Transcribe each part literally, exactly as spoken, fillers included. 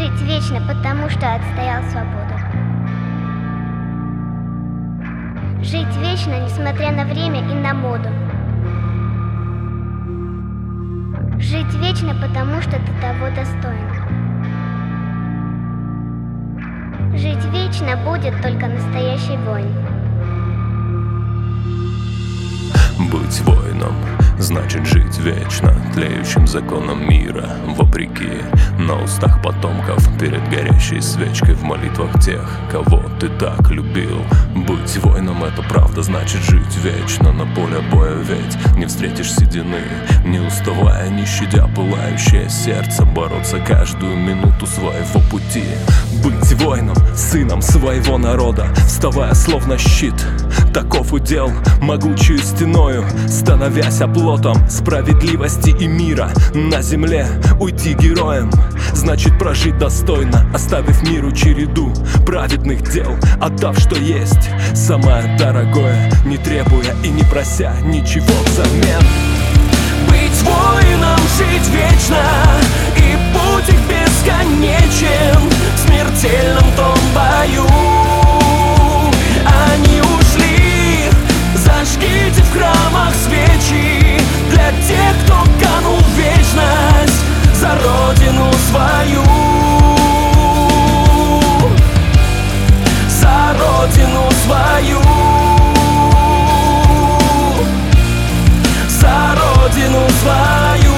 Жить вечно, потому что отстоял свободу. Жить вечно, несмотря на время и на моду. Жить вечно, потому что ты того достоин. Жить вечно будет только настоящий воин. Быть воином значит жить вечно, тлеющим законом мира, вопреки, на устах потомков, перед горящей свечкой, в молитвах тех, кого ты так любил. Быть воином — это правда, значит жить вечно, на поле боя ведь не встретишь седины, не уставая, не щадя пылающее сердце, бороться каждую минуту своего пути. Быть воином, сыном своего народа, вставая словно щит, таков удел, могучую стеною, становясь оплотом справедливости и мира на земле. Уйти героем значит прожить достойно, оставив миру череду праведных дел, отдав, что есть самое дорогое, не требуя и не прося ничего взамен. Быть воином, жить вечно, и путь их бесконечен, в смертельном том бою. Они ушли, зажгите в храмах свечи для тех, кто канул в вечность за родину свою. За родину свою. За родину свою.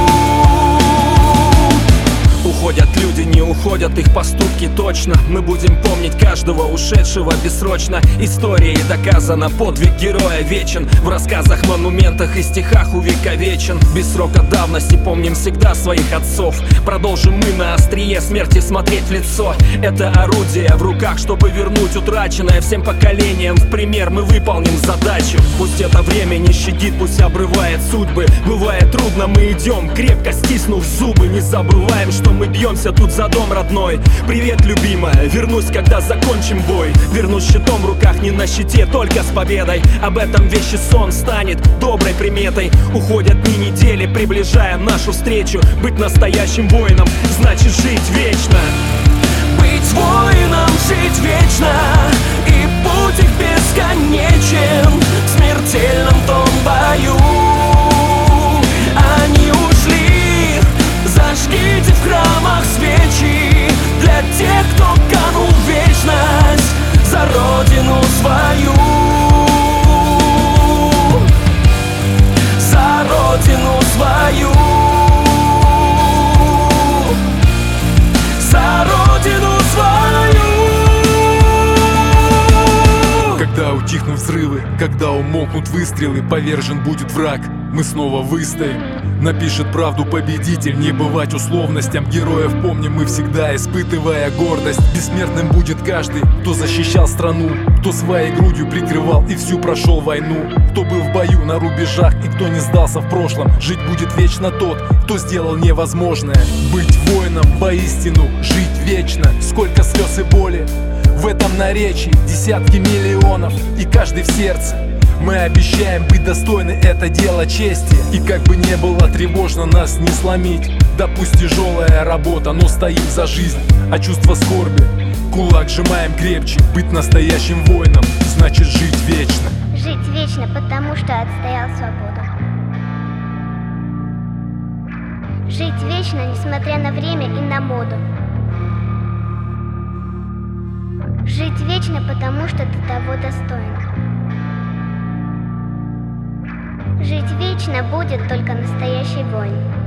Уходят люди, не уходят их поступки точно. Мы будем помнить каждого ушедшего бессрочно. Историей доказано, подвиг героя вечен, в рассказах, монументах и стихах увековечен. Без срока давности помним всегда своих отцов. Продолжим мы на острие смерти смотреть в лицо. Это орудие в руках, чтобы вернуть утраченное всем поколениям. В пример мы выполним задачу. Пусть это время не щадит, пусть обрывает судьбы. Бывает трудно, мы идем, крепко стиснув зубы. Не забываем, что мы бьемся тут за дом родной. Привет, любимая, вернусь, когда закончим бой. Вернусь щитом в руках, не на щите, только с победой. Об этом вещи сон станет доброй приметой. Уходят дни, недели, приближая нашу встречу. Быть настоящим воином значит жить вечно. Быть воином, жить вечно, и путь их бесконечен, в смертельном том бою. Они ушли, зажгите в храмах свечи для тех, кто канул в вечность за родину свою. За родину свою. За родину свою. Когда утихнут взрывы, когда умолкнут выстрелы, повержен будет враг, мы снова выстоим. Напишет правду победитель, не бывать условностям. Героев помним мы всегда, испытывая гордость. Бессмертным будет каждый, кто защищал страну, кто своей грудью прикрывал и всю прошел войну, кто был в бою на рубежах и кто не сдался в прошлом. Жить будет вечно тот, кто сделал невозможное. Быть воином, воистину жить вечно. Сколько слез и боли в этом наречии, десятки миллионов, и каждый в сердце. Мы обещаем быть достойны, это дело чести. И как бы не было тревожно, нас не сломить. Да пусть тяжелая работа, но стоим за жизнь. А чувство скорби кулак сжимаем крепче. Быть настоящим воином значит жить вечно. Жить вечно, потому что отстоял свободу. Жить вечно, несмотря на время и на моду. Жить вечно, потому что ты того достоин. Жить вечно будет только настоящий воин.